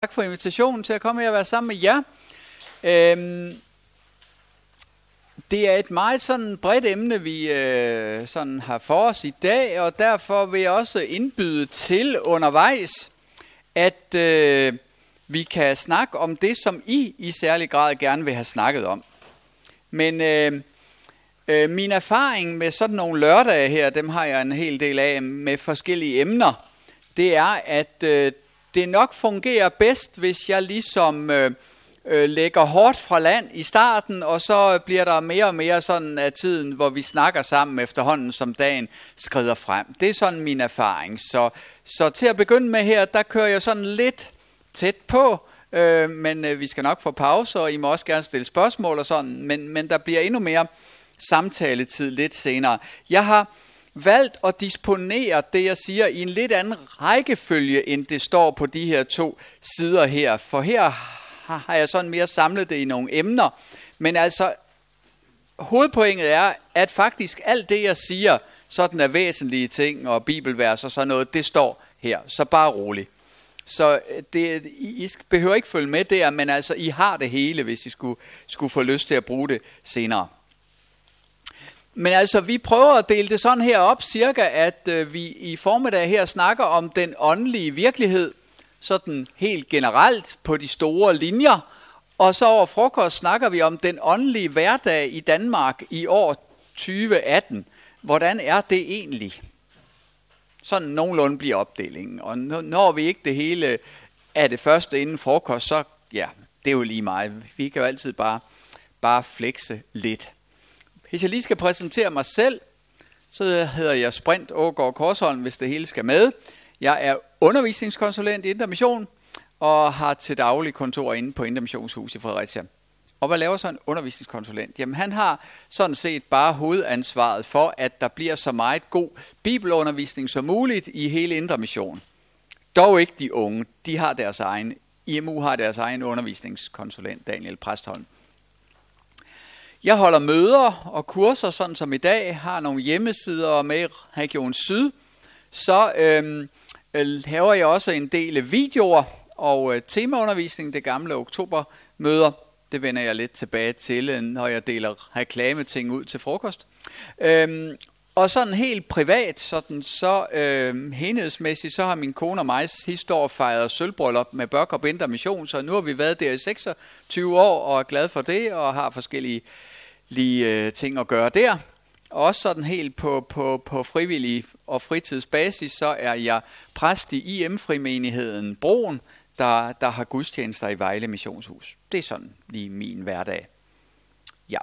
Tak for invitationen til at komme her og være sammen med jer. Det er et meget sådan bredt emne, vi sådan har for os i dag, og derfor vil jeg også indbyde til undervejs, at vi kan snakke om det, som I særlig grad gerne vil have snakket om. Men min erfaring med sådan nogle lørdage her, dem har jeg en hel del af med forskellige emner, det er, at det nok fungerer bedst, hvis jeg ligesom lægger hårdt fra land i starten, og så bliver der mere og mere sådan af tiden, hvor vi snakker sammen efterhånden, som dagen skrider frem. Det er sådan min erfaring. Så til at begynde med her, der kører jeg sådan lidt tæt på, men vi skal nok få pause, og I må også gerne stille spørgsmål og sådan, men der bliver endnu mere samtaletid lidt senere. Jeg har valgt at disponere det, jeg siger, i en lidt anden rækkefølge, end det står på de her 2 sider her. For her har jeg sådan mere samlet det i nogle emner. Men altså, hovedpointet er, at faktisk alt det, jeg siger, sådan er væsentlige ting og bibelvers og sådan noget, det står her. Så bare roligt. Så I behøver ikke følge med der, men altså, I har det hele, hvis I skulle få lyst til at bruge det senere. Men altså, vi prøver at dele det sådan her op, cirka, at vi i formiddag her snakker om den åndelige virkelighed, sådan helt generelt på de store linjer. Og så over frokost snakker vi om den åndelige hverdag i Danmark i år 2018. Hvordan er det egentlig? Sådan nogenlunde bliver opdelingen. Og når vi ikke det hele af det første inden frokost, så ja, det er jo lige meget. Vi kan jo altid bare flexe lidt. Hvis jeg lige skal præsentere mig selv, så hedder jeg Sprint Aagaard Korsholm, hvis det hele skal med. Jeg er undervisningskonsulent i Indre Mission og har til daglig kontor inde på Indre Missionshus i Fredericia. Og hvad laver så en undervisningskonsulent? Jamen han har sådan set bare hovedansvaret for, at der bliver så meget god bibelundervisning som muligt i hele Indre Mission. Dog ikke de unge, de har deres egen, IMU har deres egen undervisningskonsulent, Daniel Præstholm. Jeg holder møder og kurser, sådan som i dag, har nogle hjemmesider med Region Syd. Så laver jeg også en del videoer og temaundervisning, det gamle oktobermøder. Det vender jeg lidt tilbage til, når jeg deler reklameting ud til frokost. Og sådan helt privat, så helhedsmæssigt, så har min kone og mig sidste år fejret sølvbryllup med Børkop Indre Mission, så nu har vi været der i 26 år og er glade for det, og har forskellige ting at gøre der. Og også sådan helt på frivillig og fritidsbasis, så er jeg præst i IM-frimenigheden Broen, der har gudstjenester i Vejle Missionshus. Det er sådan lige min hverdag. Ja.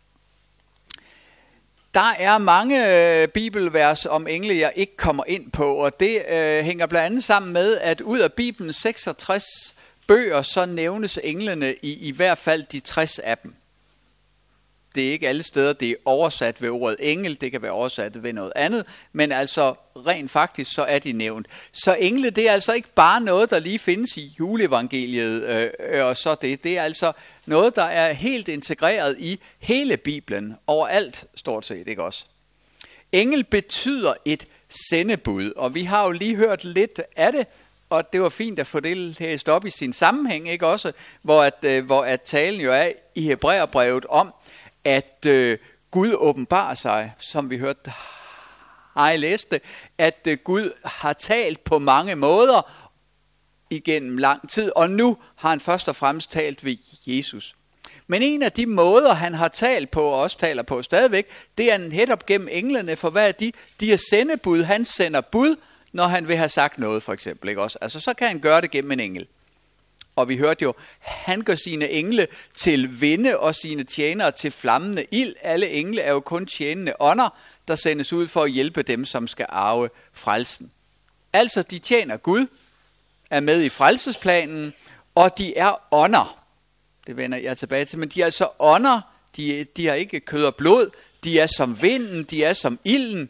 Der er mange bibelvers om engle, jeg ikke kommer ind på, og det hænger blandt andet sammen med, at ud af Bibelens 66 bøger, så nævnes englene i hvert fald de 60 af dem. Det er ikke alle steder, det er oversat ved ordet engel, det kan være oversat ved noget andet, men altså rent faktisk så er de nævnt. Så engle, det er altså ikke bare noget, der lige findes i juleevangeliet, og så det er altså noget, der er helt integreret i hele Bibelen, overalt stort set, ikke også? Engel betyder et sendebud, og vi har jo lige hørt lidt af det, og det var fint at få det læst op i sin sammenhæng, ikke også? Hvor at talen jo er i Hebræerbrevet om, at Gud åbenbarer sig, som vi hørte, har I læst det, at Gud har talt på mange måder igennem lang tid, og nu har han først og fremmest talt ved Jesus. Men en af de måder, han har talt på, og også taler på stadigvæk, det er netop gennem englene, for hvad er de? De er sendebud, han sender bud, når han vil have sagt noget, for eksempel, ikke også? Altså, så kan han gøre det gennem en engel. Og vi hørte jo, han gør sine engle til vinde og sine tjenere til flammende ild. Alle engle er jo kun tjenende ånder, der sendes ud for at hjælpe dem, som skal arve frelsen. Altså, de tjener Gud, er med i frelsesplanen, og de er ånder. Det vender jeg tilbage til, men de er altså ånder. De har ikke kød og blod. De er som vinden, de er som ilden.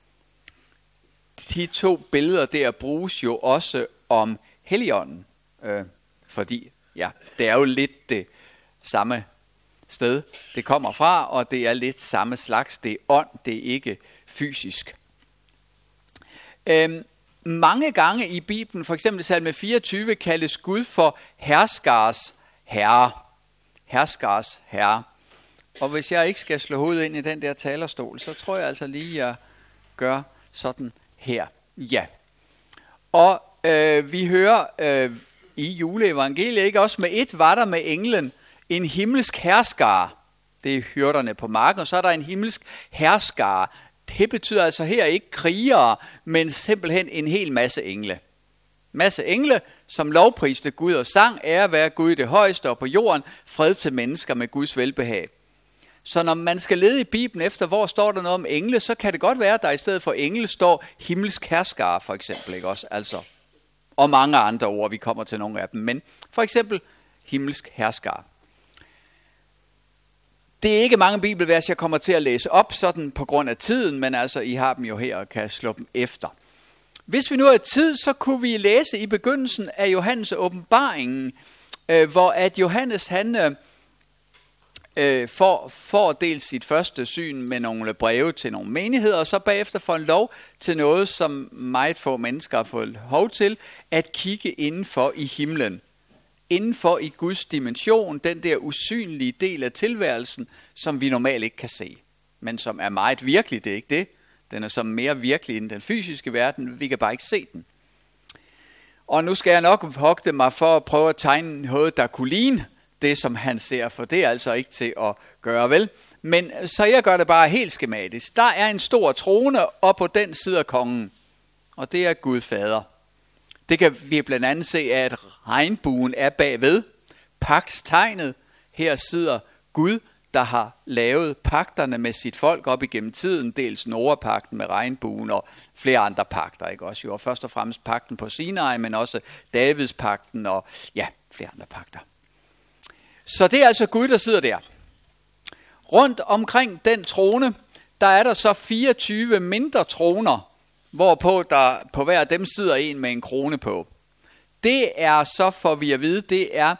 De 2 billeder der bruges jo også om Helligånden. Fordi, ja, det er jo lidt det samme sted, det kommer fra, og det er lidt samme slags, det er ånd, det er ikke fysisk. mange gange i Bibelen, for eksempel salme 24, kaldes Gud for herskars herre. Herskars herre. Og hvis jeg ikke skal slå hovedet ind i den der talerstol, så tror jeg altså lige, jeg gør sådan her. Ja. Og vi hører i juleevangeliet, ikke også med et var der med englen en himmelsk herskare. Det er hyrderne på marken, og så er der en himmelsk herskare. Det betyder altså her ikke krigere, men simpelthen en hel masse engle. Masse engle, som lovpriste Gud og sang, ære være Gud i det højeste og på jorden, fred til mennesker med Guds velbehag. Så når man skal lede i Bibelen efter, hvor står der noget om engle, så kan det godt være, at der i stedet for engle står himmelsk herskare, for eksempel, ikke også? Altså, og mange andre ord, vi kommer til nogle af dem, men for eksempel himmelsk herskare. Det er ikke mange bibelvers, jeg kommer til at læse op, sådan på grund af tiden, men altså, I har dem jo her og kan slå dem efter. Hvis vi nu har tid, så kunne vi læse i begyndelsen af Johannes' åbenbaringen, hvor at Johannes han får dels sit første syn med nogle breve til nogle menigheder, og så bagefter får en lov til noget, som meget få mennesker har fået lov til, at kigge indenfor i himlen. Indenfor i Guds dimension, den der usynlige del af tilværelsen, som vi normalt ikke kan se, men som er meget virkelig, det er ikke det. Den er som mere virkelig end den fysiske verden, vi kan bare ikke se den. Og nu skal jeg nok hogte mig for at prøve at tegne noget, der kunne ligne det, som han ser, for det er altså ikke til at gøre, vel? Men så jeg gør det bare helt skematisk. Der er en stor trone, og på den sidder kongen, og det er Gud Fader. Det kan vi blandt andet se, at regnbuen er bagved. Pagtstegnet. Her sidder Gud, der har lavet pagterne med sit folk op igennem tiden. Dels Noah-pagten med regnbuen og flere andre pagter. Ikke også? Jo, først og fremmest pagten på Sinai, men også Davids pagten og ja, flere andre pagter. Så det er altså Gud, der sidder der. Rundt omkring den trone, der er der så 24 mindre troner, hvorpå der på hver af dem sidder en med en krone på. Det er så, for vi at vide, det er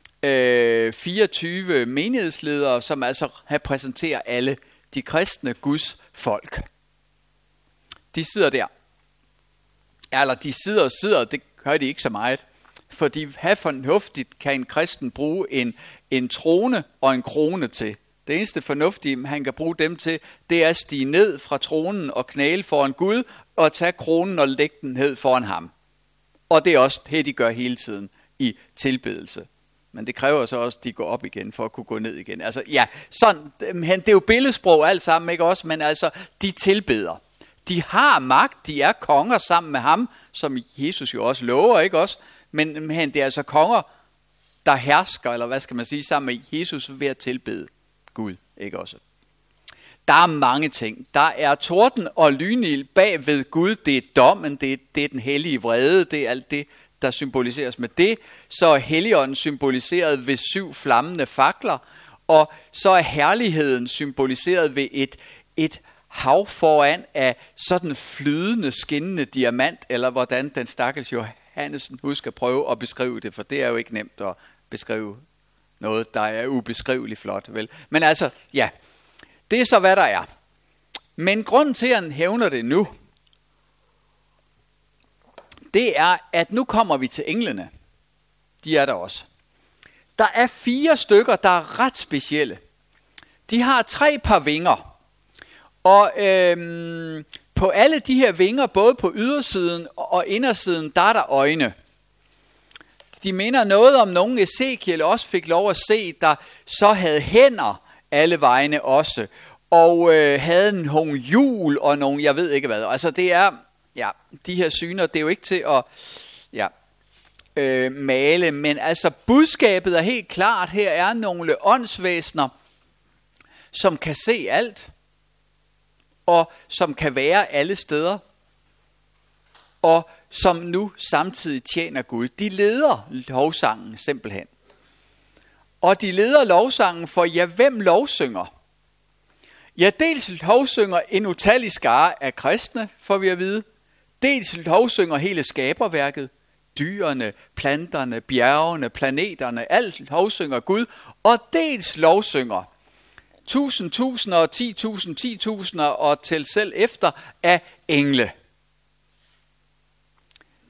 24 menighedsledere, som altså repræsenterer alle de kristne Guds folk. De sidder der. Eller de sidder, det gør de ikke så meget. Fordi hvad fornuftigt kan en kristen bruge en trone og en krone til? Det eneste fornuftige, han kan bruge dem til, det er at stige ned fra tronen og knæle foran Gud, og tage kronen og lægge den ned foran ham. Og det er også det, de gør hele tiden i tilbedelse. Men det kræver så også, at de går op igen, for at kunne gå ned igen. Altså ja, sådan, det er jo billedsprog alt sammen, ikke også? Men altså, de tilbeder. De har magt, de er konger sammen med ham, som Jesus jo også lover, ikke også? Men det er altså konger, der hersker, eller hvad skal man sige, sammen med Jesus ved at tilbede Gud, ikke også? Der er mange ting. Der er torden og lynild bag ved Gud. Det er dommen, det er den hellige vrede, det er alt det, der symboliseres med det. Så er Helligånden symboliseret ved 7 flammende fakler, og så er herligheden symboliseret ved et hav foran af sådan flydende, skinnende diamant, eller hvordan den stakkels Johannesen husker prøve at beskrive det, for det er jo ikke nemt at beskrive noget, der er ubeskriveligt flot, vel? Men altså, ja, det er så, hvad der er. Men grunden til, at han hævner det nu, det er, at nu kommer vi til englene. De er der også. Der er 4 stykker, der er ret specielle. De har 3 par vinger. Og på alle de her vinger, både på ydersiden og indersiden, der er der øjne. De minder noget om nogen Ezekiel også fik lov at se, der så havde hænder alle vegne også. Og havde nogle hjul og nogle, jeg ved ikke hvad. Altså det er, ja, de her syner, det er jo ikke til at male. Men altså budskabet er helt klart, her er nogle åndsvæsener, som kan se alt. Og som kan være alle steder. Og som nu samtidig tjener Gud. De leder lovsangen simpelthen. Og de leder lovsangen for, ja, hvem lovsynger? Ja, dels lovsynger en utallig skare af kristne, får vi at vide. Dels lovsynger hele skaberværket. Dyrene, planterne, bjergene, planeterne, alt lovsynger Gud. Og dels lovsynger tusinder og 10.000 og til selv efter af engle.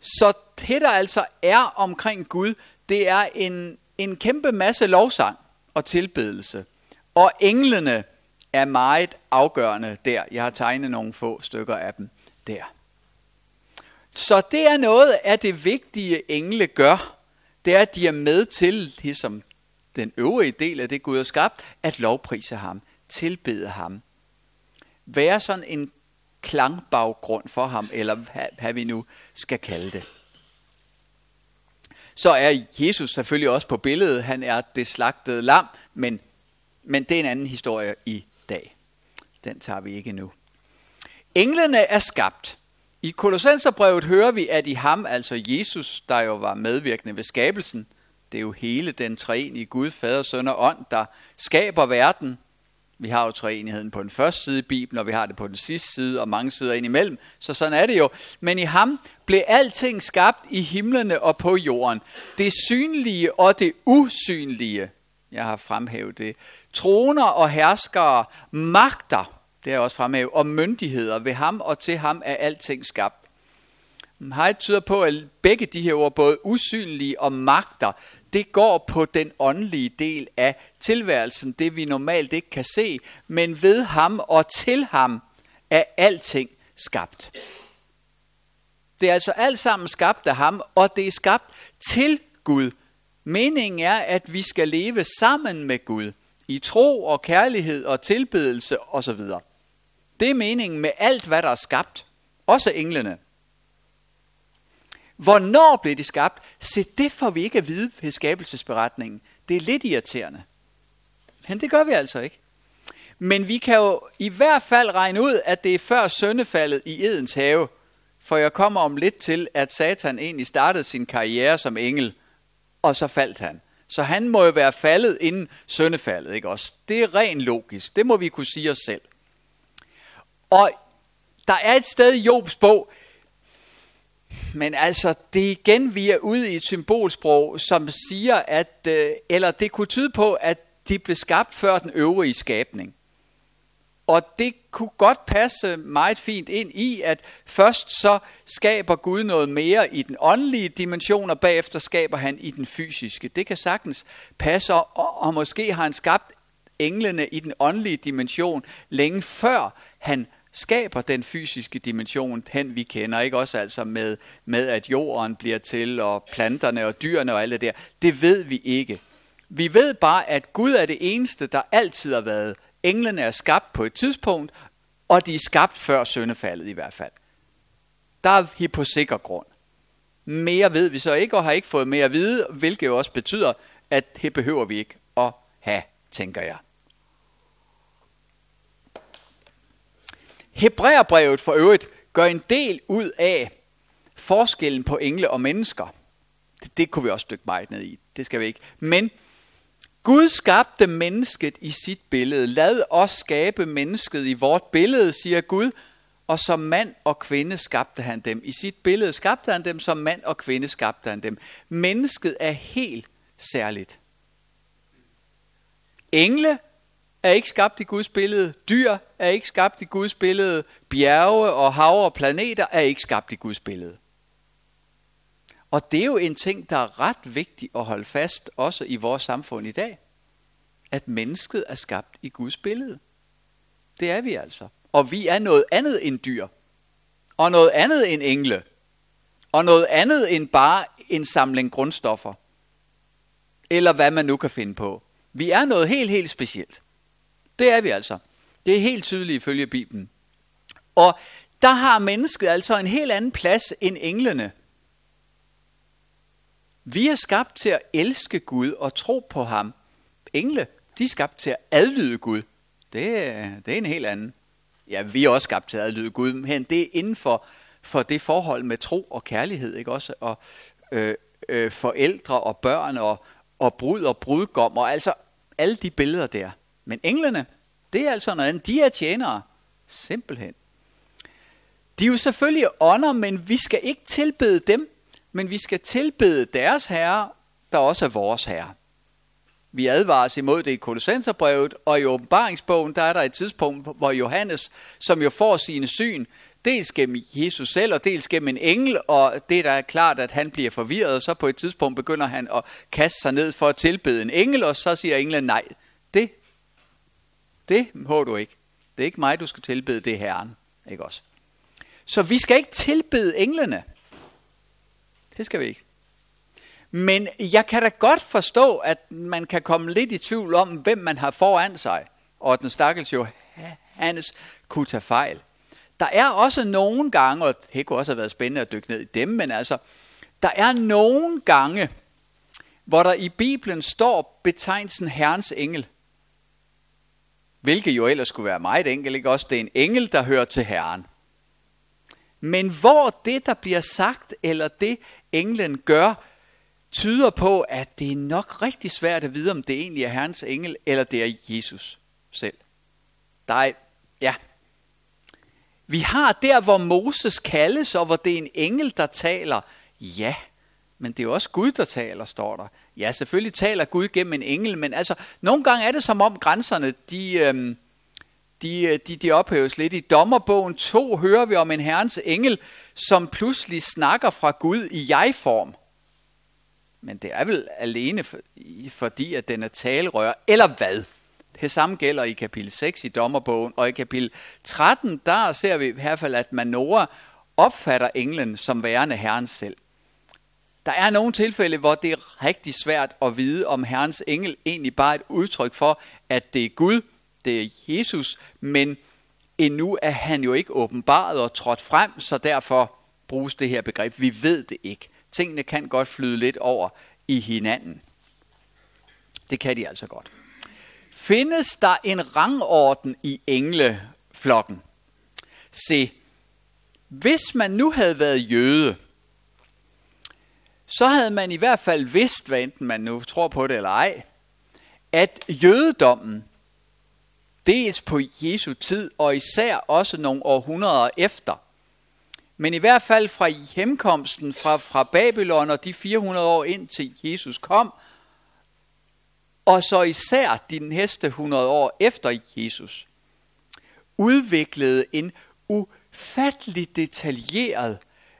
Så det der altså er omkring Gud, det er en kæmpe masse lovsang og tilbedelse. Og englene er meget afgørende der. Jeg har tegnet nogle få stykker af dem der. Så det er noget af det vigtige engle gør. Det er, at de er med til, ligesom den øvrige del af det Gud har skabt, at lovprise ham, tilbede ham. Være sådan en klangbaggrund for ham, eller hvad vi nu skal kalde det. Så er Jesus selvfølgelig også på billedet. Han er det slagtede lam, men det er en anden historie i dag. Den tager vi ikke nu. Englene er skabt. I Kolossenserbrevet hører vi, at i ham, altså Jesus, der jo var medvirkende ved skabelsen, det er jo hele den treenige Gud, Fader, Søn og Ånd, der skaber verden. Vi har jo treenigheden på den første side i Bibelen, og vi har det på den sidste side, og mange sider indimellem. Så sådan er det jo. Men i ham blev alting skabt i himlene og på jorden. Det synlige og det usynlige. Jeg har fremhævet det. Troner og herskere, magter, det er også fremhævet, og myndigheder ved ham og til ham er alting skabt. Her tyder på, at begge de her ord, både usynlige og magter, det går på den åndelige del af tilværelsen, det vi normalt ikke kan se, men ved ham og til ham er alting skabt. Det er altså alt sammen skabt af ham, og det er skabt til Gud. Meningen er, at vi skal leve sammen med Gud i tro og kærlighed og tilbedelse osv. Det er meningen med alt, hvad der er skabt, også englene. Hvornår blev de skabt? Se, det får vi ikke at vide ved skabelsesberetningen. Det er lidt irriterende. Men det gør vi altså ikke. Men vi kan jo i hvert fald regne ud, at det er før syndefaldet i Edens have. For jeg kommer om lidt til, at Satan egentlig startede sin karriere som engel, og så faldt han. Så han må jo være faldet inden syndefaldet, ikke også? Det er rent logisk. Det må vi kunne sige os selv. Og der er et sted i Jobs bog, men altså, det er igen, vi er ude i et symbolsprog, som siger, at, eller det kunne tyde på, at de blev skabt før den øvrige skabning. Og det kunne godt passe meget fint ind i, at først så skaber Gud noget mere i den åndelige dimension, og bagefter skaber han i den fysiske. Det kan sagtens passe, og måske har han skabt englene i den åndelige dimension længe før han skaber den fysiske dimension, den vi kender, ikke også altså med at jorden bliver til, og planterne og dyrene og alt det der. Det ved vi ikke. Vi ved bare, at Gud er det eneste, der altid har været. Englene er skabt på et tidspunkt, og de er skabt før syndefaldet i hvert fald. Der er vi på sikker grund. Mere ved vi så ikke, og har ikke fået mere at vide, hvilket jo også betyder, at det behøver vi ikke at have, tænker jeg. Hebræerbrevet for øvrigt gør en del ud af forskellen på engle og mennesker. Det kunne vi også dykke meget ned i. Det skal vi ikke. Men Gud skabte mennesket i sit billede. Lad os skabe mennesket i vort billede, siger Gud. Og som mand og kvinde skabte han dem. I sit billede skabte han dem, som mand og kvinde skabte han dem. Mennesket er helt særligt. Engle er ikke skabt i Guds billede. Dyr er ikke skabt i Guds billede. Bjerge og hav og planeter er ikke skabt i Guds billede. Og det er jo en ting, der er ret vigtig at holde fast, også i vores samfund i dag. At mennesket er skabt i Guds billede. Det er vi altså. Og vi er noget andet end dyr. Og noget andet end engle. Og noget andet end bare en samling grundstoffer. Eller hvad man nu kan finde på. Vi er noget helt, helt specielt. Det er vi altså. Det er helt tydeligt ifølge Bibelen. Og der har mennesket altså en helt anden plads end englene. Vi er skabt til at elske Gud og tro på ham. Engle, de er skabt til at adlyde Gud. Det er en helt anden. Ja, vi er også skabt til at adlyde Gud, men det er inden for det forhold med tro og kærlighed, ikke også? Og forældre og børn og brud og brudgom, og altså alle de billeder der. Men englene, det er altså noget andet. De er tjenere. Simpelthen. De er jo selvfølgelig ånder, men vi skal ikke tilbede dem, men vi skal tilbede deres herre, der også er vores herre. Vi advares imod det i Kolossenserbrevet, og i åbenbaringsbogen, der er der et tidspunkt, hvor Johannes, som jo får sine syn, Dels gennem Jesus selv, og dels gennem en engel, og det der er klart, at han bliver forvirret, og så på et tidspunkt begynder han at kaste sig ned for at tilbede en engel, og så siger englen, nej, det må du ikke. Det er ikke mig, du skal tilbede, det er Herren. Ikke også? Så vi skal ikke tilbede englene. Det skal vi ikke. Men jeg kan da godt forstå, at man kan komme lidt i tvivl om, hvem man har foran sig, og den stakkels Johannes kunne tage fejl. Der er også nogle gange, og det kunne også have været spændende at dykke ned i dem, men altså, der er nogle gange, hvor der i Bibelen står betegnelsen Herrens engel. Hvilket jo ellers skulle være meget enkelt, ikke også? Det er en engel, der hører til Herren. Men hvor det, der bliver sagt, eller det englen gør, tyder på, at det er nok rigtig svært at vide, om det egentlig er Herrens engel, eller det er Jesus selv. Vi har der, hvor Moses kaldes, og hvor det er en engel, der taler. Ja, men det er jo også Gud, der taler, står der. Ja, selvfølgelig taler Gud gennem en engel, men altså, nogle gange er det som om grænserne, de ophæves lidt. I Dommerbogen 2 hører vi om en Herrens engel, som pludselig snakker fra Gud i jeg-form. Men det er vel alene fordi, at den er talerør, eller hvad? Det samme gælder i kapitel 6 i Dommerbogen, og i kapitel 13, der ser vi i hvert fald, at Manoah opfatter englen som værende Herren selv. Der er nogle tilfælde, hvor det er rigtig svært at vide, om Herrens engel egentlig bare er et udtryk for, at det er Gud, det er Jesus, men endnu er han jo ikke åbenbaret og trådt frem, så derfor bruges det her begreb. Vi ved det ikke. Tingene kan godt flyde lidt over i hinanden. Det kan de altså godt. Findes der en rangorden i engleflokken? Se, hvis man nu havde været jøde, så havde man i hvert fald vidst, hvad enten man nu tror på det eller ej, at jødedommen, dels på Jesu tid, og især også nogle århundreder efter, men i hvert fald fra hjemkomsten fra Babylon og de 400 år ind til Jesus kom, og så især de næste 100 år efter Jesus, udviklede en ufattelig detaljeret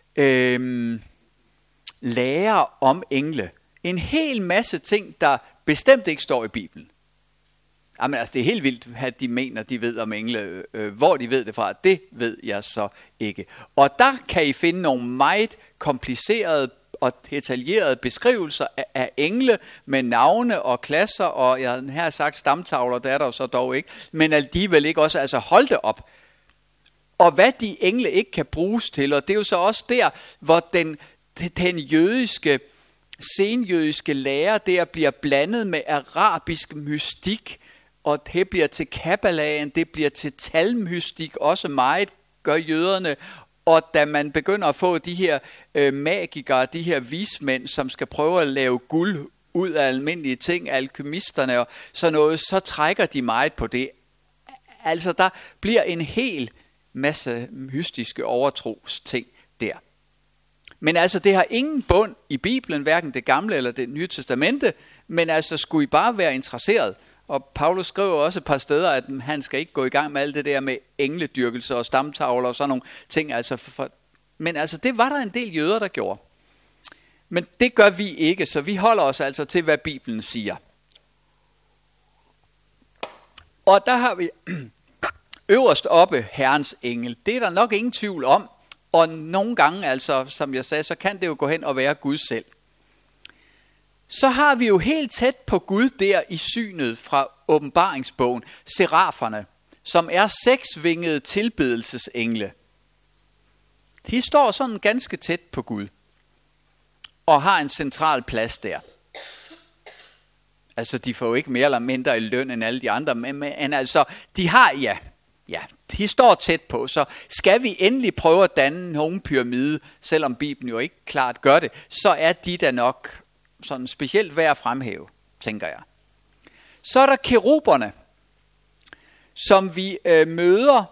lære om engle. En hel masse ting, der bestemt ikke står i Bibelen. Jamen altså, det er helt vildt, at de mener, de ved om engle. Hvor de ved det fra, det ved jeg så ikke. Og der kan I finde nogle meget komplicerede og detaljerede beskrivelser af engle med navne og klasser, og jeg har sagt stamtavler, der er der jo så dog ikke, men alligevel ikke også, altså hold det op. Og hvad de engle ikke kan bruges til, og det er jo så også der, hvor den jødiske, senjødiske lære der bliver blandet med arabisk mystik, og det bliver til kabbalaen, det bliver til talmystik, også meget gør jøderne. Og da man begynder at få de her magikere, de her vismænd, som skal prøve at lave guld ud af almindelige ting, alkymisterne og sådan noget, så trækker de meget på det. Altså der bliver en hel masse mystiske overtrosting der. Men altså det har ingen bund i Bibelen, hverken det gamle eller det nye testamente, men altså skulle I bare være interesseret. Og Paulus skriver også et par steder, at han skal ikke gå i gang med alt det der med engledyrkelse og stamtavler og sådan nogle ting. Men altså det var der en del jøder, der gjorde. Men det gør vi ikke, så vi holder os altså til, hvad Bibelen siger. Og der har vi øverst oppe Herrens engel. Det er der nok ingen tvivl om. Og nogle gange, altså, som jeg sagde, så kan det jo gå hen og være Gud selv. Så har vi jo helt tæt på Gud der i synet fra åbenbaringsbogen, seraferne, som er 6-vingede tilbedelsesengle. De står sådan ganske tæt på Gud, og har en central plads der. Altså, de får jo ikke mere eller mindre i løn end alle de andre, men altså, de har, de står tæt på, så skal vi endelig prøve at danne nogen pyramide, selvom Bibelen jo ikke klart gør det, så er de da nok sådan specielt værd at fremhæve, tænker jeg. Så er der keruberne, som vi møder,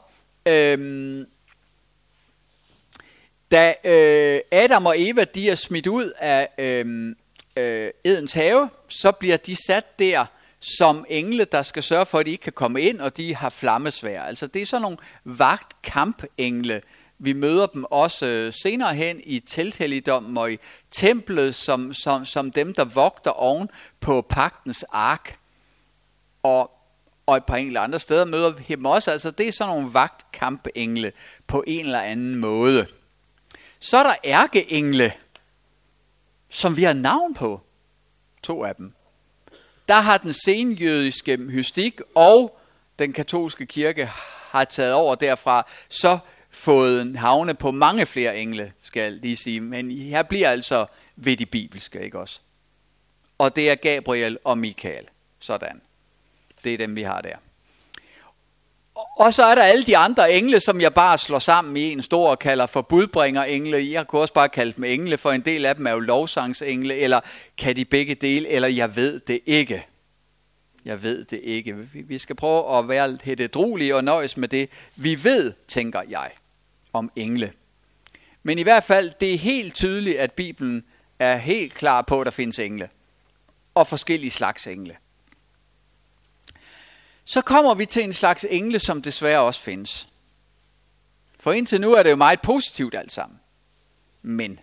da Adam og Eva de er smidt ud af Edens have, så bliver de sat der som engle, der skal sørge for, at de ikke kan komme ind, og de har flammesværd. Altså det er sådan nogle vagtkampengle, Vi møder dem også senere hen i telthelligdommen og i templet som dem, der vogter oven på pagtens ark. Og et par enkelte andre steder møder vi dem også. Altså det er sådan nogle vagtkampengle på en eller anden måde. Så er der ærkeengle, som vi har navn på. 2 af dem. Der har den senjødiske mystik og den katolske kirke har taget over derfra, så fået havne på mange flere engle, skal jeg lige sige. Men her bliver altså ved de bibelske, ikke også? Og det er Gabriel og Mikael. Sådan. Det er dem, vi har der. Og så er der alle de andre engle, som jeg bare slår sammen i en stor og kalder for budbringer-engle. Jeg kunne også bare kalde dem engle, for en del af dem er jo lovsangsengle, eller kan de begge dele, eller jeg ved det ikke. Jeg ved det ikke. Vi skal prøve at være lidt ædruelige og nøjes med det, vi ved, tænker jeg, om engle. Men i hvert fald, det er helt tydeligt, at Bibelen er helt klar på, at der findes engle. Og forskellige slags engle. Så kommer vi til en slags engle, som desværre også findes. For indtil nu er det jo meget positivt alt sammen. Men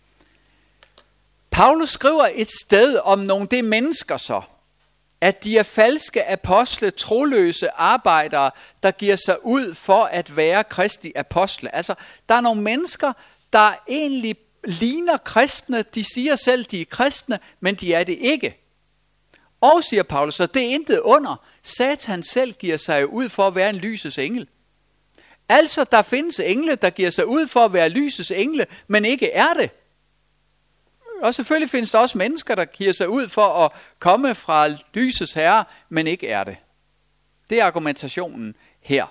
Paulus skriver et sted om nogle det mennesker så, at de er falske apostle, troløse arbejdere, der giver sig ud for at være kristi apostle. Altså, der er nogle mennesker, der egentlig ligner kristne. De siger selv, de er kristne, men de er det ikke. Og, siger Paulus, så det er intet under. Satan selv giver sig ud for at være en lysets engel. Altså, der findes engle, der giver sig ud for at være lysets engle, men ikke er det. Og selvfølgelig findes der også mennesker, der giver sig ud for at komme fra lysets herre, men ikke er det. Det er argumentationen her.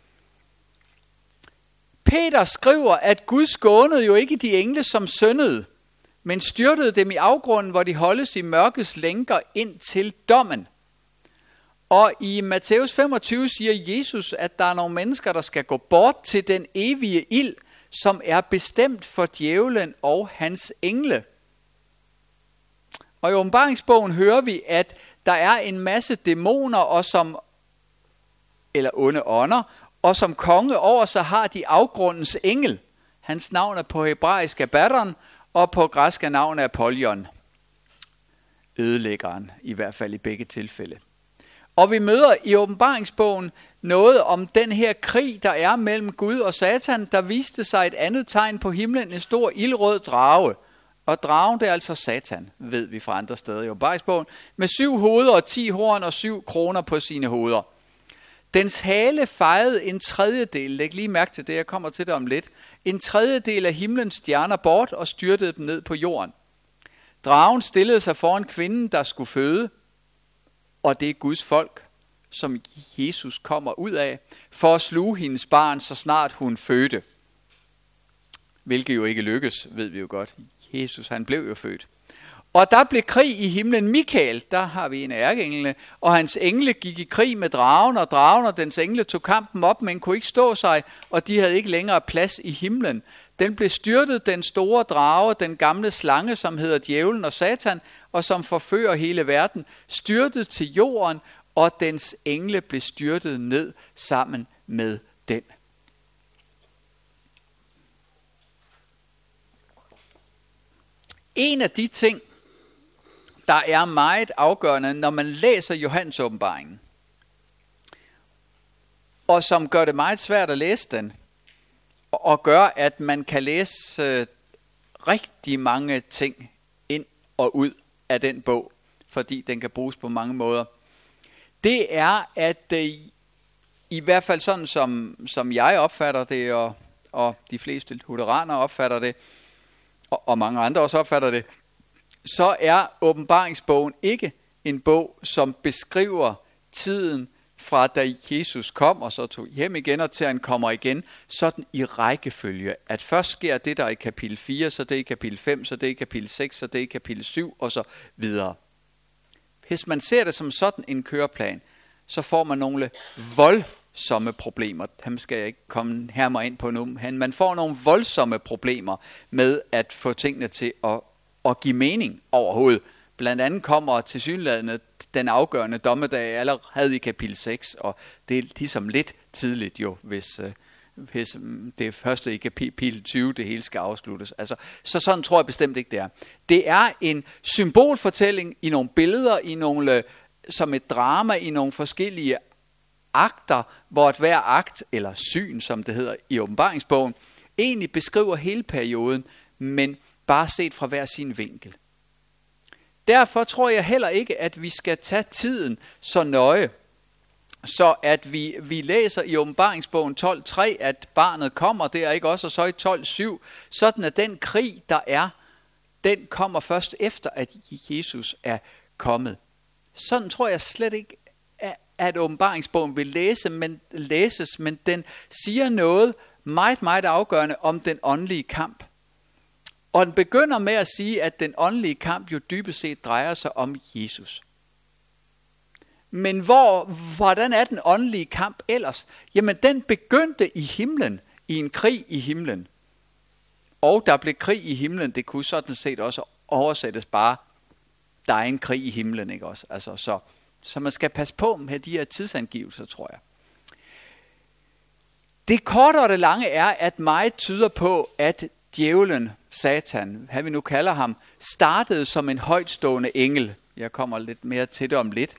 Peter skriver, at Gud skånede jo ikke de engle, som syndede, men styrtede dem i afgrunden, hvor de holdes i mørkets lænker ind til dommen. Og i Matthæus 25 siger Jesus, at der er nogle mennesker, der skal gå bort til den evige ild, som er bestemt for djævlen og hans engle. Og i åbenbaringsbogen hører vi, at der er en masse dæmoner og eller onde ånder, og som konge over sig har de afgrundens engel. Hans navn er på hebraisk Abaddon, og på græsk er navnet Apollyon. Ødelæggeren, i hvert fald i begge tilfælde. Og vi møder i åbenbaringsbogen noget om den her krig, der er mellem Gud og Satan. Der viste sig et andet tegn på himlen, en stor ildrød drage. Og dragen, det er altså Satan, ved vi fra andre steder i åbenbaringsbogen, med 7 hoveder og 10 horn og 7 kroner på sine hoveder. Dens hale fejede en tredjedel, læg lige mærke til det, jeg kommer til det om lidt, en tredjedel af himlens stjerner bort og styrtede dem ned på jorden. Dragen stillede sig foran kvinden, der skulle føde, og det er Guds folk, som Jesus kommer ud af, for at sluge hendes barn, så snart hun fødte. Hvilket jo ikke lykkes, ved vi jo godt. Jesus, han blev jo født. Og der blev krig i himlen. Mikael, der har vi en af ærkeenglene, og hans engle gik i krig med dragen og dens engle tog kampen op, men kunne ikke stå sig, og de havde ikke længere plads i himlen. Den blev styrtet, den store drage, den gamle slange, som hedder djævlen og Satan, og som forfører hele verden, styrtet til jorden, og dens engle blev styrtet ned sammen med den. En af de ting, der er meget afgørende, når man læser Johannes åbenbaringen, og som gør det meget svært at læse den, og gør, at man kan læse rigtig mange ting ind og ud af den bog, fordi den kan bruges på mange måder. Det er, at i hvert fald sådan, som jeg opfatter det, og de fleste lutheranere opfatter det, og mange andre også opfatter det, så er åbenbaringsbogen ikke en bog, som beskriver tiden fra da Jesus kom, og så tog hjem igen, og til han kommer igen, sådan i rækkefølge. At først sker det der i kapitel 4, så det i kapitel 5, så det i kapitel 6, så det i kapitel 7, og så videre. Hvis man ser det som sådan en køreplan, så får man nogle voldsomme problemer. Dem skal jeg ikke komme her ind på nu. Man får nogle voldsomme problemer med at få tingene til at give mening overhovedet. Blandt andet kommer tilsyneladende den afgørende dommedag allerede i kapitel 6, og det er ligesom lidt tidligt jo, hvis det første i kapitel 20, det hele skal afsluttes. Altså, så sådan tror jeg bestemt ikke, det er. Det er en symbolfortælling i nogle billeder, som et drama i nogle forskellige akter, hvor hver akt, eller syn, som det hedder i åbenbaringsbogen, egentlig beskriver hele perioden, men bare set fra hver sin vinkel. Derfor tror jeg heller ikke, at vi skal tage tiden så nøje, så at vi læser i åbenbaringsbogen 12.3, at barnet kommer der, ikke også, og så i 12.7, sådan at den krig, der er, den kommer først efter, at Jesus er kommet. Sådan tror jeg slet ikke, at åbenbaringsbogen vil læses, men den siger noget meget, meget afgørende om den åndelige kamp. Og den begynder med at sige, at den åndelige kamp jo dybest set drejer sig om Jesus. Men hvordan er den åndelige kamp ellers? Jamen, den begyndte i himlen, i en krig i himlen. Og der blev krig i himlen, det kunne sådan set også oversættes bare, der er en krig i himlen, ikke også? Altså, så man skal passe på med de her tidsangivelser, tror jeg. Det korte og det lange er, at meget tyder på, at djævlen, Satan, hvad vi nu kalder ham, startede som en højtstående engel. Jeg kommer lidt mere til det om lidt.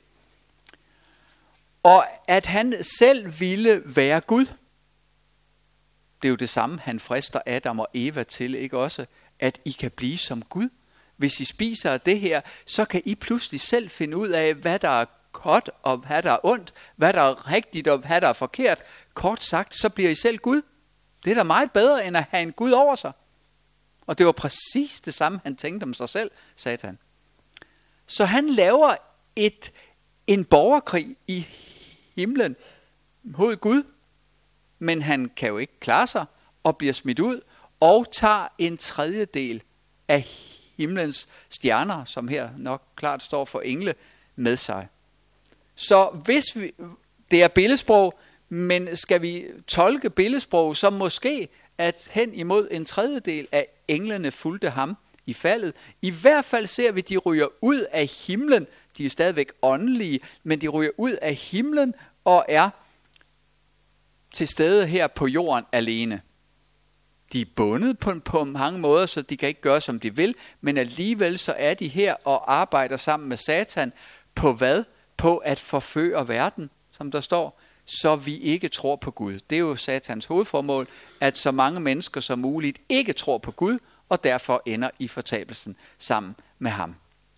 Og at han selv ville være Gud. Det er jo det samme, han frister Adam og Eva til, ikke også? At I kan blive som Gud. Hvis I spiser af det her, så kan I pludselig selv finde ud af, hvad der er godt og hvad der er ondt, hvad der er rigtigt og hvad der er forkert. Kort sagt, så bliver I selv Gud. Det er da meget bedre, end at have en Gud over sig. Og det var præcis det samme, han tænkte om sig selv, Satan. Så han laver en borgerkrig i himlen mod Gud, men han kan jo ikke klare sig og bliver smidt ud og tager en tredjedel af himlens stjerner, som her nok klart står for engle, med sig. Så det er billedsprog, men skal vi tolke billedsprog, så måske at hen imod en tredjedel af englene fulgte ham i faldet. I hvert fald ser vi, at de ryger ud af himlen. De er stadigvæk åndelige, men de ryger ud af himlen og er til stede her på jorden alene. De er bundet på mange måder, så de kan ikke gøre, som de vil, men alligevel så er de her og arbejder sammen med Satan på hvad? På at forføre verden, som der står, så vi ikke tror på Gud. Det er jo Satans hovedformål, at så mange mennesker som muligt ikke tror på Gud, og derfor ender i fortabelsen sammen med ham.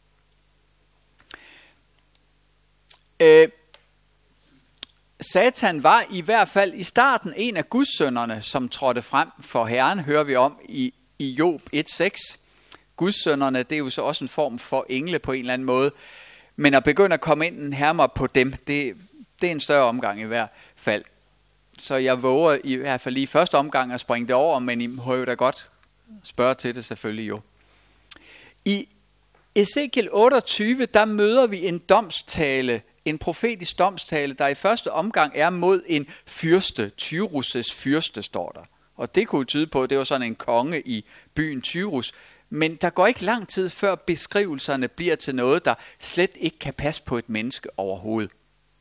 Satan var i hvert fald i starten en af Guds sønnerne, som trådte frem for Herren, hører vi om i Job 1:6. Guds sønnerne, det er jo så også en form for engle på en eller anden måde, men at begynde at komme ind nærmere på dem, det er en større omgang i hvert fald. Så jeg våger i hvert fald lige i første omgang at springe det over, men I må jo da godt spørge til det selvfølgelig jo. I Ezekiel 28, der møder vi en domstale, en profetisk domstale, der i første omgang er mod en fyrste. Tyrus' fyrste står der. Og det kunne tyde på, at det var sådan en konge i byen Tyrus. Men der går ikke lang tid, før beskrivelserne bliver til noget, der slet ikke kan passe på et menneske overhovedet.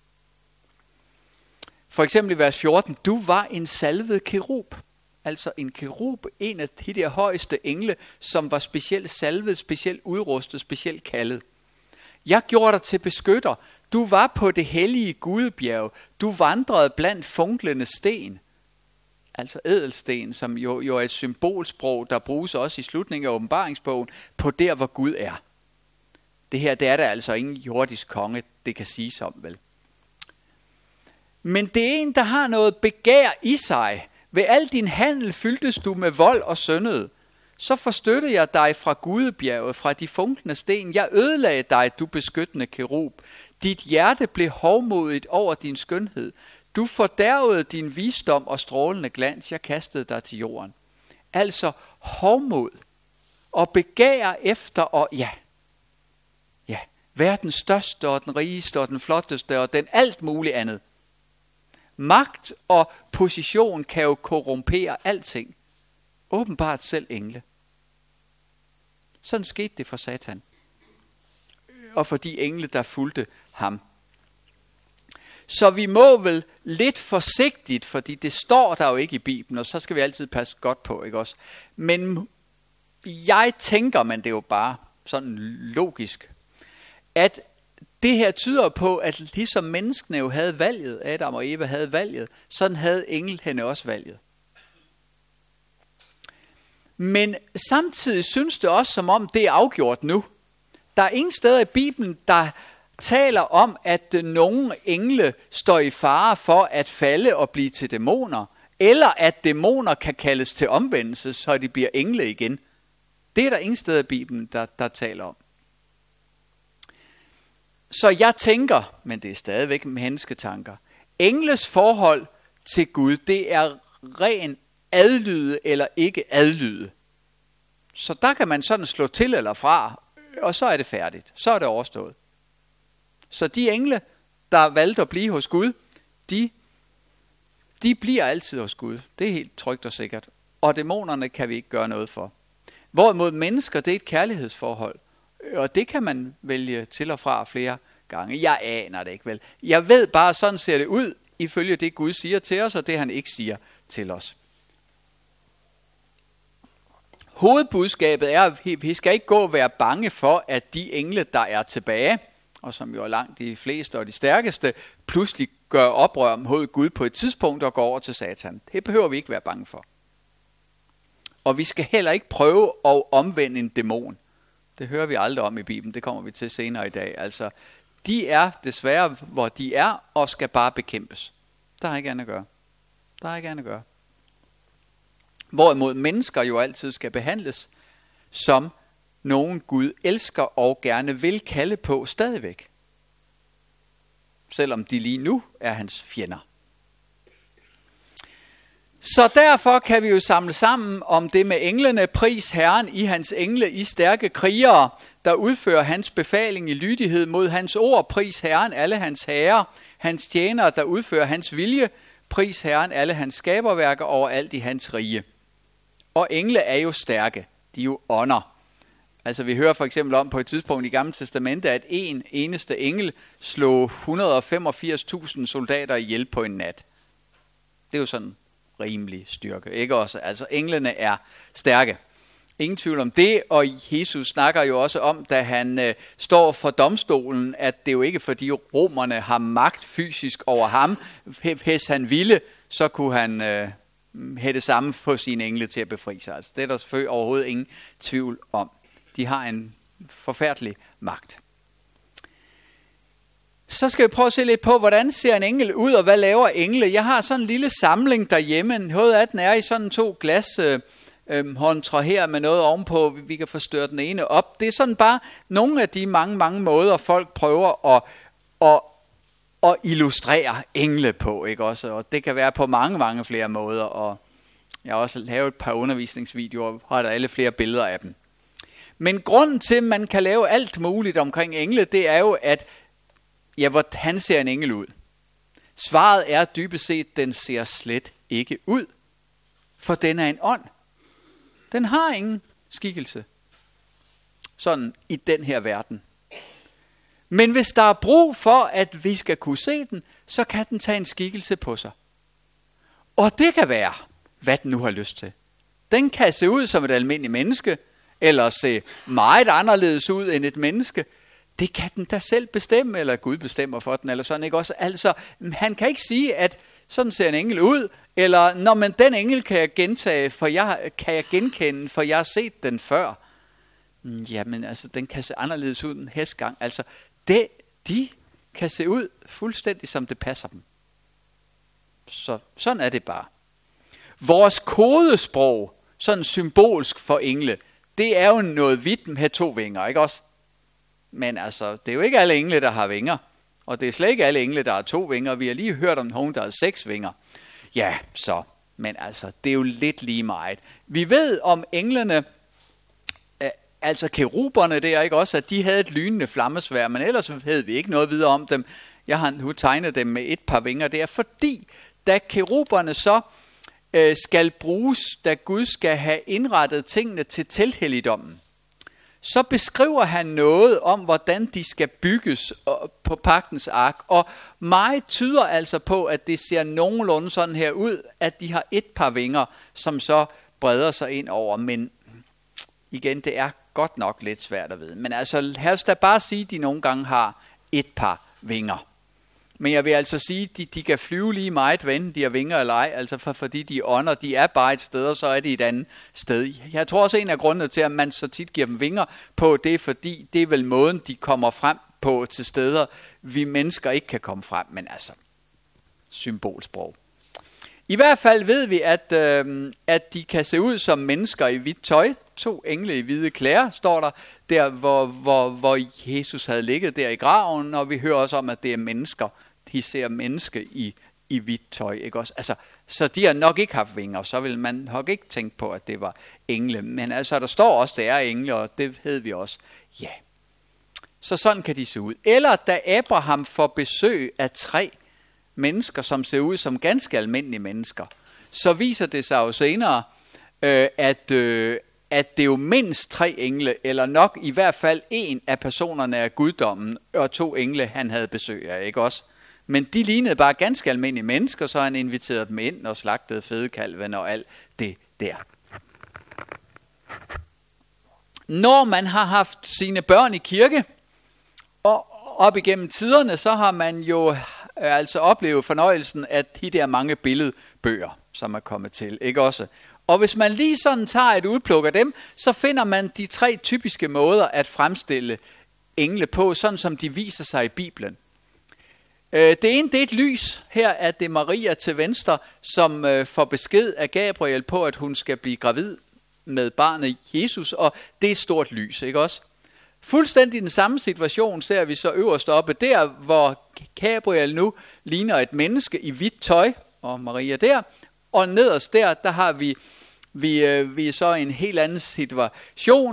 For eksempel i vers 14, du var en salvet kerub. Altså en kerub, en af de der højeste engle, som var specielt salvet, specielt udrustet, specielt kaldet. Jeg gjorde dig til beskytter. Du var på det hellige Gudebjerg. Du vandrede blandt funklende sten. Altså ædelsten, som jo er et symbolsprog, der bruges også i slutningen af åbenbaringsbogen, på der, hvor Gud er. Det her, det er der altså ingen jordisk konge, det kan siges om, vel? Men det er en, der har noget begær i sig. Ved al din handel fyldtes du med vold og syndede. Så forstøttede jeg dig fra Gudebjerget, fra de funklende sten. Jeg ødelagde dig, du beskyttende kerub. Dit hjerte blev hovmodigt over din skønhed. Du fordærvede din visdom og strålende glans. Jeg kastede dig til jorden. Altså hovmod og begær efter og være den største og den rigeste og den flotteste og den alt muligt andet. Magt og position kan jo korrumpere alting. Åbenbart selv engle. Sådan skete det for Satan. Og for de engle, der fulgte ham. Så vi må vel lidt forsigtigt, fordi det står der jo ikke i Bibelen, og så skal vi altid passe godt på, ikke også? Men jeg tænker, men det er jo bare sådan logisk, at det her tyder på, at ligesom menneskene jo havde valget, Adam og Eva havde valget, sådan havde englene også valget. Men samtidig synes det også, som om det er afgjort nu. Der er ingen steder i Bibelen, der taler om, at nogle engle står i fare for at falde og blive til dæmoner, eller at dæmoner kan kaldes til omvendelse, så de bliver engle igen. Det er der ingen steder i Bibelen, der taler om. Så jeg tænker, men det er stadigvæk mennesketanker, engles forhold til Gud, det er ren adlyde eller ikke adlyde. Så der kan man sådan slå til eller fra, og så er det færdigt. Så er det overstået. Så de engle, der valgte at blive hos Gud, de bliver altid hos Gud. Det er helt trygt og sikkert. Og dæmonerne kan vi ikke gøre noget for. Hvorimod mennesker, det er et kærlighedsforhold. Og det kan man vælge til og fra flere gange. Jeg aner det ikke vel. Jeg ved bare, sådan ser det ud, ifølge det Gud siger til os, og det han ikke siger til os. Hovedbudskabet er, at vi skal ikke gå og være bange for, at de engle, der er tilbage, og som jo er langt de fleste og de stærkeste, pludselig gør oprør mod Gud på et tidspunkt og går over til Satan. Det behøver vi ikke være bange for. Og vi skal heller ikke prøve at omvende en dæmon. Det hører vi aldrig om i Bibelen, det kommer vi til senere i dag. Altså, de er desværre, hvor de er, og skal bare bekæmpes. Der er ikke andet at gøre. Hvorimod mennesker jo altid skal behandles som nogen Gud elsker og gerne vil kalde på stadigvæk. Selvom de lige nu er hans fjender. Så derfor kan vi jo samle sammen om det med englene, pris Herren i hans engle, i stærke krigere, der udfører hans befaling i lydighed mod hans ord, pris Herren alle hans herrer, hans tjenere, der udfører hans vilje, pris Herren alle hans skaberværker overalt i hans rige. Og engle er jo stærke, de er jo ånder. Altså vi hører for eksempel om på et tidspunkt i Gamle Testamente, at en eneste engel slog 185.000 soldater ihjel på en nat. Det er jo sådan rimelig styrke, ikke også? Altså englene er stærke. Ingen tvivl om det, og Jesus snakker jo også om, da han står for domstolen, at det jo ikke fordi romerne har magt fysisk over ham. Hvis han ville, så kunne han have det samme for sine engle til at befri sig. Altså, det er der selvfølgelig overhovedet ingen tvivl om. De har en forfærdelig magt. Så skal vi prøve at se lidt på, hvordan ser en engel ud, og hvad laver engle? Jeg har sådan en lille samling derhjemme. Noget af den er i sådan 2 glas håndtræ her med noget ovenpå. Vi kan forstørre den ene op. Det er sådan bare nogle af de mange måder, folk prøver at illustrere engle på, ikke også? Og det kan være på mange flere måder. Og jeg har også lavet et par undervisningsvideoer, har der alle flere billeder af dem. Men grunden til, at man kan lave alt muligt omkring engle, det er jo, at hvordan ser en engel ud? Svaret er dybest set, den ser slet ikke ud. For den er en ånd. Den har ingen skikkelse. Sådan i den her verden. Men hvis der er brug for, at vi skal kunne se den, så kan den tage en skikkelse på sig. Og det kan være, hvad den nu har lyst til. Den kan se ud som et almindeligt menneske, eller se meget anderledes ud end et menneske. Det kan den da selv bestemme, eller Gud bestemmer for den, eller sådan, ikke også? Altså, han kan ikke sige, at sådan ser en engel ud, eller, når man den engel kan jeg gentage, kan jeg genkende, for jeg har set den før. Jamen, altså, den kan se anderledes ud en hestgang. Altså, de kan se ud fuldstændig, som det passer dem. Så sådan er det bare. Vores kodesprog, sådan symbolsk for engle, det er jo noget hvidt med 2 vinger, ikke også? Men altså, det er jo ikke alle engle, der har vinger. Og det er slet ikke alle engle, der har 2 vinger. Vi har lige hørt om nogen, der har 6 vinger. Ja, så. Men altså, det er jo lidt lige meget. Vi ved om englene, altså keruberne der, ikke også, at de havde et lynende flammesværd, men ellers ved vi ikke noget videre om dem. Jeg har nu tegnet dem med et par vinger der, fordi da keruberne så skal bruges, da Gud skal have indrettet tingene til telthelligdommen, så beskriver han noget om, hvordan de skal bygges på pagtens ark. Og meget tyder altså på, at det ser nogenlunde sådan her ud, at de har et par vinger, som så breder sig ind over. Men igen, det er godt nok lidt svært at vide. Men altså, lad os da bare sige, at de nogle gange har et par vinger. Men jeg vil altså sige, at de kan flyve lige meget, hvad enten de har vinger eller ej, altså fordi de ånder, de er bare et sted, og så er de et andet sted. Jeg tror også, en af grundene til, at man så tit giver dem vinger på, det er fordi, det er vel måden, de kommer frem på til steder, vi mennesker ikke kan komme frem, men altså, symbolsprog. I hvert fald ved vi, at de kan se ud som mennesker i hvidt tøj. 2 engle i hvide klæder, står der hvor Jesus havde ligget der i graven, og vi hører også om, at det er mennesker. De ser menneske i hvidt tøj, ikke også? Altså, så de har nok ikke haft vinger, så vil man nok ikke tænke på, at det var engle. Men altså, der står også, at det er engle, og det ved vi også. Ja, så sådan kan de se ud. Eller da Abraham får besøg af 3 mennesker, som ser ud som ganske almindelige mennesker, så viser det sig jo senere, at det er jo mindst 3 engle, eller nok i hvert fald 1 af personerne af guddommen, og 2 engle, han havde besøg af, ikke også? Men de lignede bare ganske almindelige mennesker, så han inviterede dem ind og slagtede fedekalven og alt det der. Når man har haft sine børn i kirke, og op igennem tiderne, så har man jo altså oplevet fornøjelsen af de der mange billedbøger, som er kommet til, ikke også? Og hvis man lige sådan tager et udpluk af dem, så finder man de 3 typiske måder at fremstille engle på, sådan som de viser sig i Bibelen. Det ene, det er et lys. Her er det Maria til venstre, som får besked af Gabriel på, at hun skal blive gravid med barnet Jesus, og det er et stort lys, ikke også? Fuldstændig den samme situation ser vi så øverst oppe der, hvor Gabriel nu ligner et menneske i hvidt tøj, og Maria der, og nederst der har vi så en helt anden situation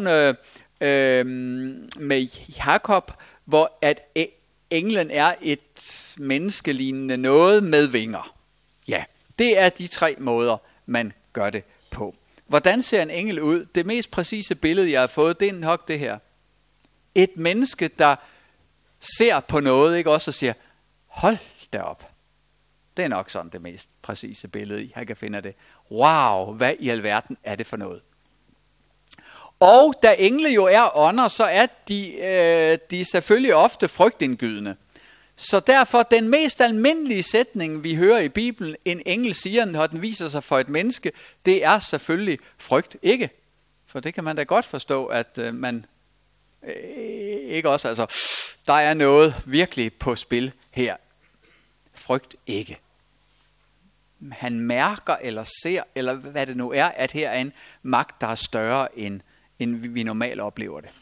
med Jakob, hvor at englen er et menneskelignende noget med vinger. Ja, det er de 3 måder, man gør det på. Hvordan ser en engel ud? Det mest præcise billede, jeg har fået, det er nok det her. Et menneske, der ser på noget, ikke også, og siger, hold da op. Det er nok sådan det mest præcise billede, jeg kan finde af det. Wow, hvad i alverden er det for noget? Og da engle jo er ånder, så er de selvfølgelig ofte frygtindgydende. Så derfor den mest almindelige sætning, vi hører i Bibelen, en engel siger, når den viser sig for et menneske, det er selvfølgelig frygt ikke. For det kan man da godt forstå, at man ikke også, altså, der er noget virkelig på spil her. Frygt ikke. Han mærker eller ser, eller hvad det nu er, at her er en magt, der er større, end vi normalt oplever det.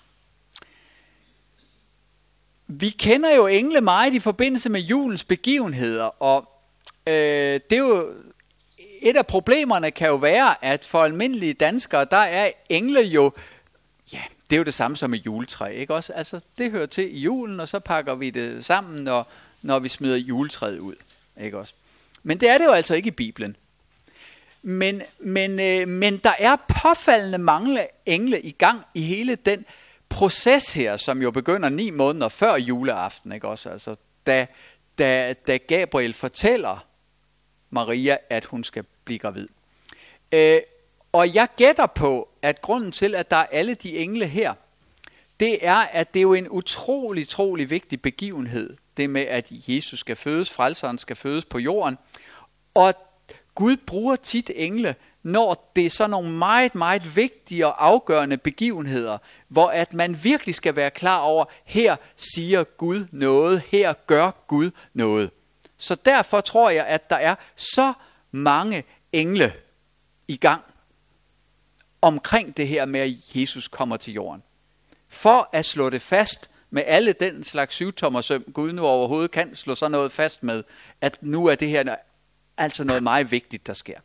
Vi kender jo engle meget i forbindelse med julens begivenheder, og det er jo et af problemerne kan jo være, at for almindelige danskere, der er engle jo, ja, det er jo det samme som et juletræ, ikke også? Altså, det hører til i julen, og så pakker vi det sammen, når vi smider juletræet ud, ikke også? Men det er det jo altså ikke i Bibelen. Men der er påfaldende mange engle i gang i hele den proces her, som jo begynder 9 måneder før juleaften, ikke også? Altså, da Gabriel fortæller Maria, at hun skal blive gravid. Og jeg gætter på, at grunden til, at der er alle de engle her, det er, at det er jo en utrolig vigtig begivenhed, det med, at Jesus skal fødes, frelseren skal fødes på jorden. Og Gud bruger tit engle, når det er sådan nogle meget vigtige og afgørende begivenheder, hvor at man virkelig skal være klar over, her siger Gud noget, her gør Gud noget. Så derfor tror jeg, at der er så mange engle i gang omkring det her med, at Jesus kommer til jorden. For at slå det fast med alle den slags syvtommersøm, Gud nu overhovedet kan slå sådan noget fast med, at nu er det her altså noget meget vigtigt, der sker.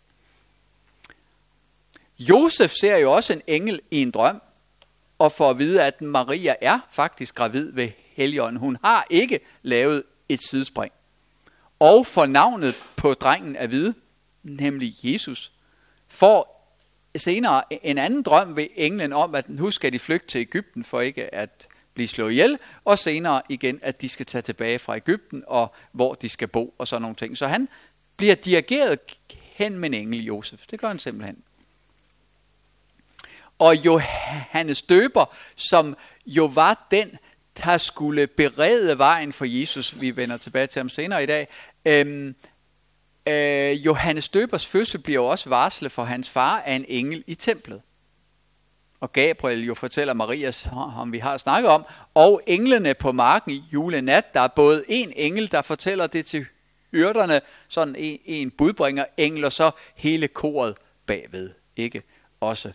Josef ser jo også en engel i en drøm, og får at vide, at Maria er faktisk gravid ved Helligånden. Hun har ikke lavet et sidespring. Og får navnet på drengen at vide, nemlig Jesus, får senere en anden drøm ved englen om, at nu skal de flygte til Egypten for ikke at blive slået ihjel, og senere igen, at de skal tage tilbage fra Egypten, og hvor de skal bo, og sådan nogle ting. Så han bliver dirigeret hen med en engel, Josef. Det gør han simpelthen. Og Johannes Døber, som jo var den, der skulle berede vejen for Jesus, vi vender tilbage til ham senere i dag, Johannes Døbers fødsel bliver jo også varslet for hans far af en engel i templet. Og Gabriel jo fortæller Marias, om vi har snakket om, og englene på marken i julenat, der er både en engel, der fortæller det til hyrderne, sådan en budbringer engel, og så hele koret bagved, ikke også.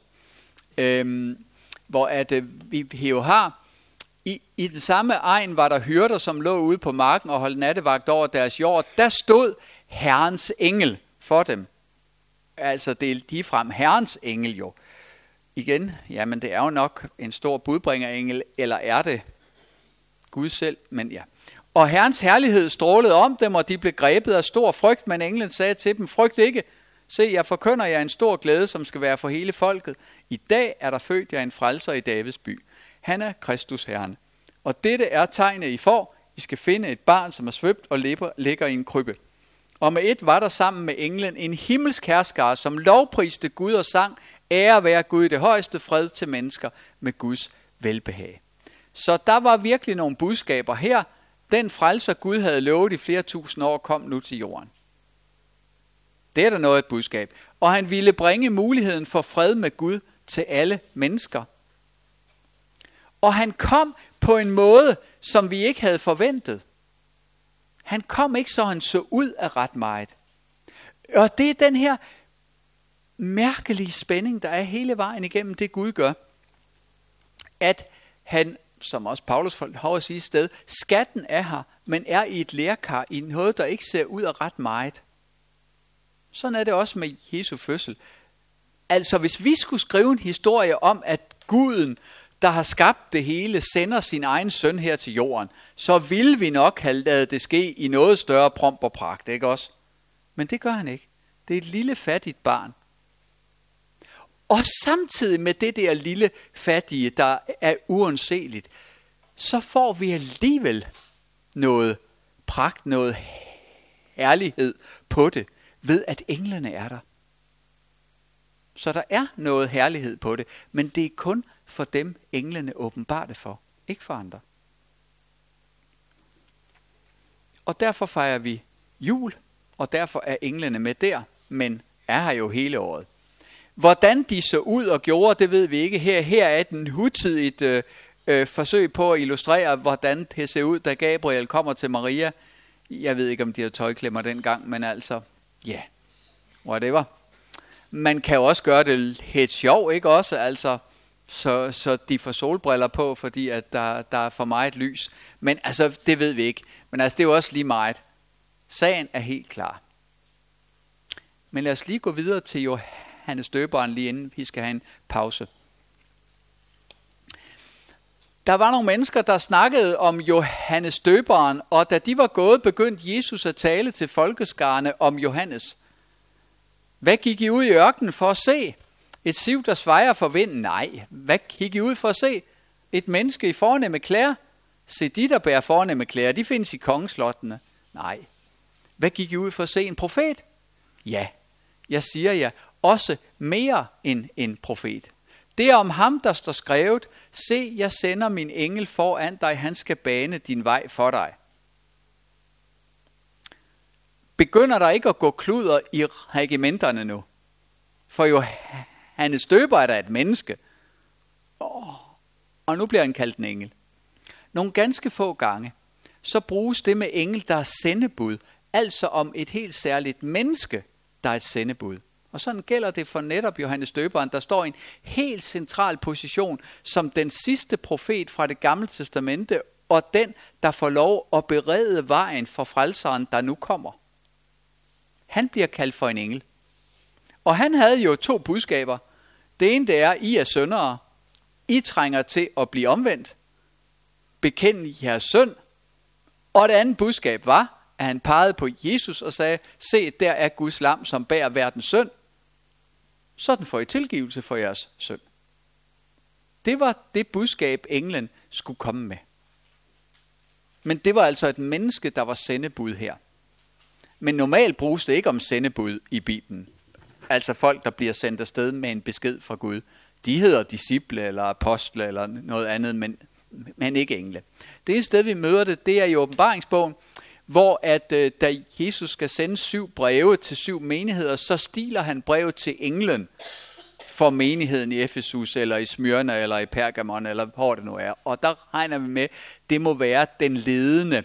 Hvor at vi jo har, i den samme egen var der hyrder, som lå ude på marken og holdt nattevagt over deres jord. Der stod Herrens engel for dem. Altså det er ligefrem Herrens engel jo. Igen, jamen det er jo nok en stor budbringerengel, eller er det Gud selv, men ja. Og Herrens herlighed strålede om dem, og de blev grebet af stor frygt, men englen sagde til dem, frygt ikke. Se, jeg forkynder jer en stor glæde, som skal være for hele folket. I dag er der født jer en frelser i Davids by. Han er Kristus Herren. Og dette er tegnet, I får. I skal finde et barn, som er svøbt og ligger i en krybbe. Og med et var der sammen med englen en himmelsk herskare, som lovpriste Gud og sang, ære være Gud i det højeste, fred til mennesker med Guds velbehag. Så der var virkelig nogle budskaber her. Den frelser Gud havde lovet i flere tusind år, kom nu til jorden. Det er der noget et budskab. Og han ville bringe muligheden for fred med Gud til alle mennesker. Og han kom på en måde, som vi ikke havde forventet. Han kom ikke, så han så ud af ret meget. Og det er den her mærkelige spænding, der er hele vejen igennem det Gud gør. At han, som også Paulus har at sige sted, skatten er her, men er i et lerkar, i noget, der ikke ser ud af ret meget. Sådan er det også med Jesu fødsel. Altså hvis vi skulle skrive en historie om, at Guden, der har skabt det hele, sender sin egen søn her til jorden, så ville vi nok have ladet det ske i noget større pomp og pragt, ikke også? Men det gør han ikke. Det er et lille fattigt barn. Og samtidig med det der lille fattige, der er uundseligt, så får vi alligevel noget pragt, noget herlighed på det, ved at englene er der. Så der er noget herlighed på det, men det er kun for dem, englene åbenbart det for, ikke for andre. Og derfor fejrer vi jul, og derfor er englene med der, men er her jo hele året. Hvordan de så ud og gjorde, det ved vi ikke. Her er den hutidigt forsøg på at illustrere, hvordan det ser ud, da Gabriel kommer til Maria. Jeg ved ikke, om de havde tøjklemmer dengang, men altså, ja, whatever. Man kan jo også gøre det helt sjov, ikke også? Altså, så de får solbriller på, fordi at der er for meget lys. Men altså, det ved vi ikke. Men altså, det er jo også lige meget. Sagen er helt klar. Men lad os lige gå videre til Johannes Døberen, lige inden vi skal have en pause. Der var nogle mennesker, der snakkede om Johannes Døberen, og da de var gået, begyndte Jesus at tale til folkeskarne om Johannes. Hvad gik I ud i ørkenen for at se? Et siv, der svejer for vinden? Nej. Hvad gik I ud for at se? Et menneske i fornemme klæder? Se, de der bærer fornemme klæder, de findes i kongeslottene. Nej. Hvad gik I ud for at se? En profet? Ja, jeg siger jer, også mere end en profet. Det er om ham, der står skrevet, se, jeg sender min engel foran dig, han skal bane din vej for dig. Begynder der ikke at gå kluder i regimenterne nu? For Johannes Døber er der et menneske. Og nu bliver han kaldt en engel. Nogle ganske få gange, så bruges det med engel, der er sendebud, altså om et helt særligt menneske, der er et sendebud. Og sådan gælder det for netop Johannes Døberen, der står i en helt central position som den sidste profet fra det gamle testamente, og den, der får lov at berede vejen for frelseren, der nu kommer. Han bliver kaldt for en engel. Og han havde jo 2 budskaber. Det ene det er, I er syndere. I trænger til at blive omvendt. Bekend jeres synd. Og det andet budskab var, at han pegede på Jesus og sagde, se, der er Guds lam, som bærer verdens synd. sådan får I tilgivelse for jeres synd. Det var det budskab, englen skulle komme med. Men det var altså et menneske, der var sendebud her. Men normalt bruges det ikke om sendebud i Bibelen. Altså folk, der bliver sendt afsted med en besked fra Gud. De hedder disciple eller apostle eller noget andet, men ikke engle. Det sted, vi møder det er i åbenbaringsbogen, hvor at da Jesus skal sende 7 breve til 7 menigheder, så stiler han brevet til englen for menigheden i Efesus, eller i Smyrna, eller i Pergamon, eller hvor det nu er. Og der regner vi med, det må være den ledende,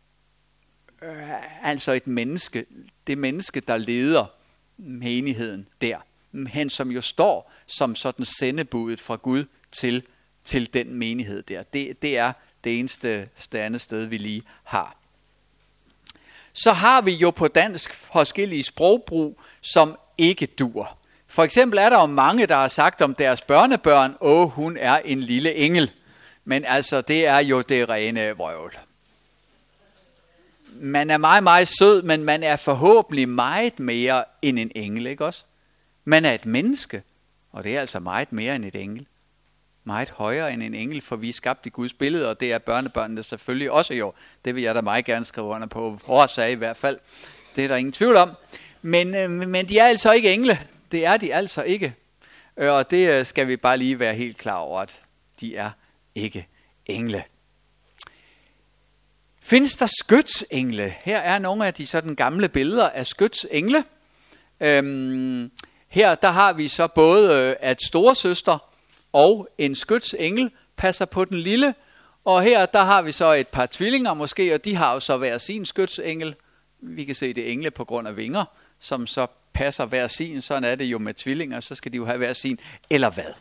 altså et menneske, det menneske, der leder menigheden der. Han som jo står som sådan sendebudet fra Gud til den menighed der. Det er det eneste andet sted, vi lige har. Så har vi jo på dansk forskellige sprogbrug, som ikke dur. For eksempel er der jo mange, der har sagt om deres børnebørn, hun er en lille engel. Men altså, det er jo det rene vrøvl. Man er meget, meget sød, men man er forhåbentlig meget mere end en engel, ikke også? Man er et menneske, og det er altså meget mere end et engel. Meget højere end en engel, for vi er skabt i Guds billede, og det er børnebørnene selvfølgelig også jo. Det vil jeg da meget gerne skrive under på, vores sag i hvert fald. Det er der ingen tvivl om. Men de er altså ikke engle. Det er de altså ikke. Og det skal vi bare lige være helt klar over, at de er ikke engle. Findes der skytsengle? Her er nogle af de sådan gamle billeder af skytsengle. Her der har vi så både at storesøster og en skytsengel passer på den lille. Og her der har vi så et par tvillinger måske, og de har jo så hver sin skytsengel. Vi kan se det engle på grund af vinger, som så passer hver sin. Sådan er det jo med tvillinger, så skal de jo have hver sin. Eller hvad?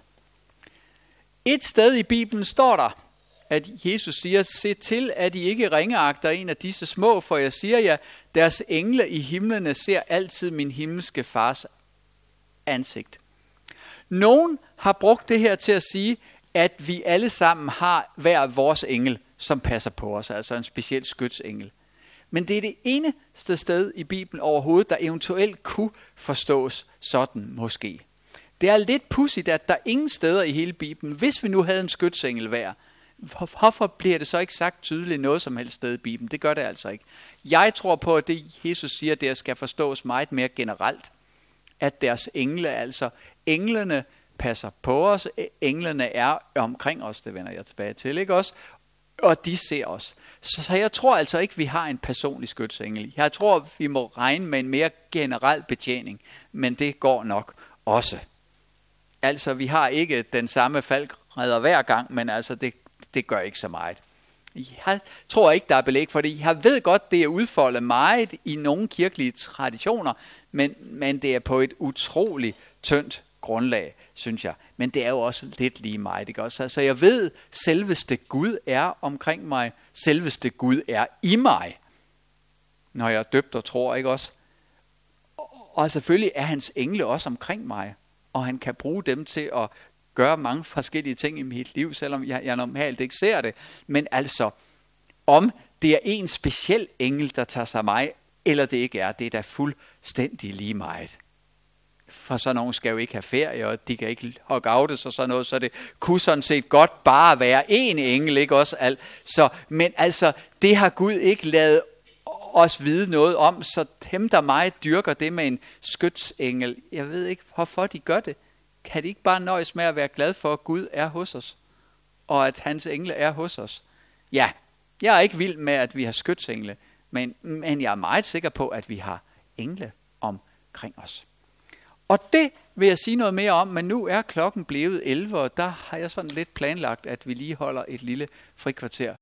Et sted i Bibelen står der, at Jesus siger, se til, at I ikke ringeagter en af disse små, for jeg siger jer, deres engle i himlene ser altid min himmelske fars ansigt. Nogen har brugt det her til at sige, at vi alle sammen har hver vores engel, som passer på os, altså en speciel skytsengel. Men det er det eneste sted i Bibelen overhovedet, der eventuelt kunne forstås sådan måske. Det er lidt pudsigt, at der ingen steder i hele Bibelen, hvis vi nu havde en skytsengel hver, hvorfor bliver det så ikke sagt tydeligt noget som helst sted i Bibelen? Det gør det altså ikke. Jeg tror på, at det Jesus siger, det skal forstås meget mere generelt. At deres engle, altså englene passer på os, englene er omkring os, det vender jeg tilbage til, ikke også? Og de ser os. Så jeg tror altså ikke, vi har en personlig skytsengel. Jeg tror, vi må regne med en mere generel betjening, men det går nok også. Altså, vi har ikke den samme falkredder hver gang, men altså, det gør ikke så meget. Jeg tror ikke, der er belæg for det. Jeg ved godt, det er udfoldet meget i nogle kirkelige traditioner, men det er på et utroligt tyndt grundlag, synes jeg. Men det er jo også lidt lige meget, ikke også? Altså, jeg ved, selveste Gud er omkring mig. Selveste Gud er i mig, når jeg er døbt og tror, ikke også? Og selvfølgelig er hans engle også omkring mig, og han kan bruge dem til at gøre mange forskellige ting i mit liv, selvom jeg normalt ikke ser det. Men altså, om det er en speciel engel, der tager sig af mig, eller det ikke er, det er da fuldstændig lige meget. For sådan nogen skal jo ikke have ferie, og de kan ikke hugge outes og sådan noget, så det kunne sådan set godt bare være én engel, ikke også? Men altså, det har Gud ikke ladet os vide noget om, så dem, der meget dyrker det med en skytsengel, jeg ved ikke, hvorfor de gør det. Kan de ikke bare nøjes med at være glad for, at Gud er hos os, og at hans engle er hos os? Ja, jeg er ikke vild med, at vi har skytsengle, men jeg er meget sikker på, at vi har engle omkring os. Og det vil jeg sige noget mere om, men nu er klokken blevet 11, og der har jeg sådan lidt planlagt, at vi lige holder et lille frikvarter.